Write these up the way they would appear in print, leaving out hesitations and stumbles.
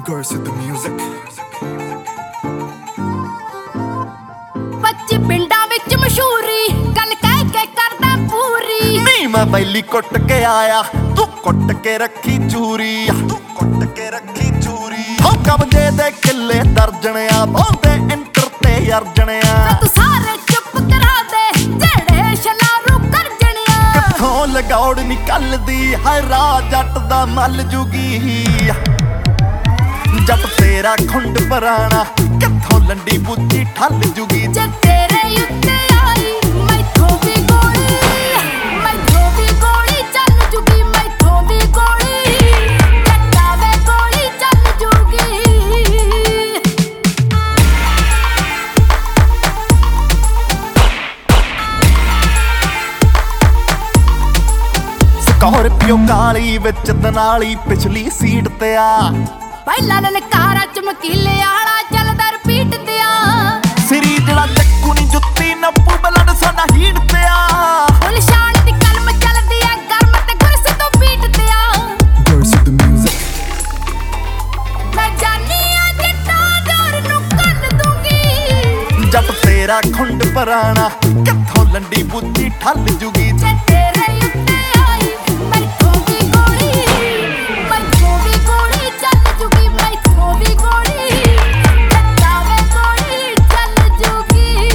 Girls with the music. ਬੱਚੀ ਪਿੰਡਾਂ ਵਿੱਚ ਮਸ਼ਹੂਰੀ ਗੱਲ ਕਹਿ ਕੇ ਕਰਦਾ ਪੂਰੀ। ਨੀ ਮੈਂ ਬੈਲੀ ਕੁੱਟ ਕੇ ਆਇਆ ਤੂੰ ਕੁੱਟ ਕੇ ਰੱਖੀ ਚੂਰੀ ਤੂੰ ਕੁੱਟ ਕੇ ਰੱਖੀ ਚੂਰੀ ਹੋ ਕਬਜੇ ਦੇ ਕਿੱਲੇ ਦਰਜਣਿਆ ਬਹੁਤੇ ਇੰਟਰ ਤੇ ਅਰਜਣਿਆ ਤੂੰ ਸਾਰੇ ਚੁੱਪ ਕਰਾ ਦੇ ਜਿਹੜੇ ਸ਼ਲਾਰੂ ਕਰਜਣਿਆ। ਕਿੱਥੋਂ ਲਗੌੜ ਨਿਕਲਦੀ ਹੈ ਰਾਹ ਜੱਟ ਦਾ ਮੱਲ ਜੁਗੀ ਜੱਟ ਤੇਰਾ ਖੁੰਡ ਪਰਾਣਾ ਕਿੱਥੋਂ ਲੰਡੀ ਬੁੱਧੀ ਠੱਲ ਜੁਗੀ ਜੇ ਤੇਰੇ ਉੱਤੇ ਆਈ ਮੈਥੋਂ ਵੀ ਗੋਲੀ ਚੱਲ ਜੂਗੀ ਮੈਥੋਂ ਵੀ ਗੋਲੀ ਜੱਟਾ ਵੇ ਗੋਲੀ ਚੱਲ ਜੂਗੀ। ਸਕਾਰਪੀਓ ਕਾਲੀ ਵਿੱਚ ਦਨਾਲੀ ਪਿਛਲੀ ਸੀਟ ਤੇ ਆ ਪਹਿਲਾਂ ਲਲਕਾਰਾ ਚਮਕੀਲੇ ਆਲਾ ਚੱਲਦਾ ਰਿਪੀਟ ਤੇ ਆ ਸਿਰੀ ਜਿਹੜਾ ਚੱਕੂ ਨੀ ਜੁੱਤੀ ਨੱਪੂ ਬਲੱਡ ਸਾਡਾ ਹੀਟ ਤੇ ਆ ਫੁੱਲ ਸ਼ਾਨ ਦੀ ਕਲਮ ਚੱਲਦੀ ਆ ਗਰਮ ਤੇ ਗੁਰਸ ਤੋਂ ਪੀਟ ਤੇ ਆ। Girls with the music. ਮੈਂ ਜਾਨੀ ਆ ਜੱਟਾ ਜੋਰ ਨੂੰ ਕੱਢ ਦੂੰਗੀ ਜੱਟ ਤੇਰਾ ਖੁੰਡ ਪਰਾਣਾ ਕਿੱਥੋਂ ਲੰਡੀ ਬੁੱਧੀ ਠੱਲ ਜੁਗੀ ਜੇ ਤੇਰੇ ਉੱਤੇ ਆਈ ਮੈਥੋਂ ਵੀ ਗੋਲੀ ਚੱਲ ਜੂਗੀ ਮੈਥੋਂ ਵੀ ਗੋਲੀ ਜੱਟਾ ਵੇ ਗੋਲੀ ਚੱਲ ਜੂਗੀ।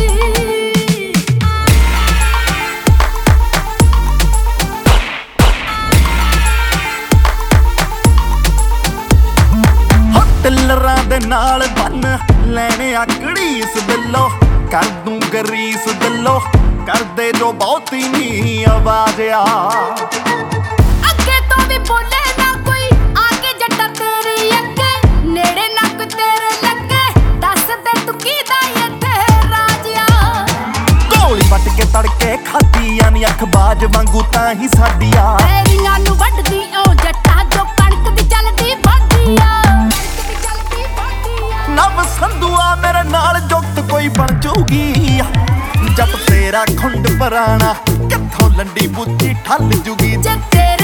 ਹੋ ਟਿੱਲਰਾਂ ਦੇ ਨਾਲ ਬੰਨ ਲੈਣੇ ਆਕੜੀ ਇਸ ਬਿੱਲੋ ਕਰ ਦੂੰ ਗਰੀਸ ਦਿਲੋਂ ਕਰਦੇ ਜੋ ਬਹੁਤੀ ਨੀ ਆਵਾਜ਼ ਆ ਅੱਗੇ ਤੋਂ ਵੀ ਬੋਲੇ ਨਾ ਕੋਈ ਆ ਕੇ ਜੱਟਾ ਤੇਰੀ ਅੱਗੇ ਨੇੜੇ ਨੱਕ ਤੇਰੇ ਲੱਗੇ ਦੱਸ ਦੇ ਤੂੰ ਕਿਹਦਾ ਇੱਥੇ ਰਾਜ ਆ। ਗੋਲੀ ਵੱਟ ਕੇ ਤੜਕੇ ਖਾਦੀ ਯਾਨੀ ਅੱਖ ਬਾਜ ਵਾਂਗੂ ਤਾਂ ਹੀ ਸਾਡੀ ਆ ਤੇਰੀਆਂ ਨੂੰ ਵੱਢਦੀ ਓ ਜੱਟਾ ਜੋ ਕਣਕ ਦੀ ਚੱਲਦੀ ਵਾਦੀ ਆ ਨਵ ਸੰਧੂਆ ਮੇਰੇ ਨਾਲ ਜੁਗਤ ਕੋਈ ਬਣ ਜੂਗੀ ਜੱਟ ਤੇਰਾ ਖੁੰਡ ਪਰਾਣਾ ਕਿੱਥੋਂ ਲੰਡੀ ਬੁੱਧੀ ਠੱਲ ਜੂਗੀ ਜੇ ਤੇਰੇ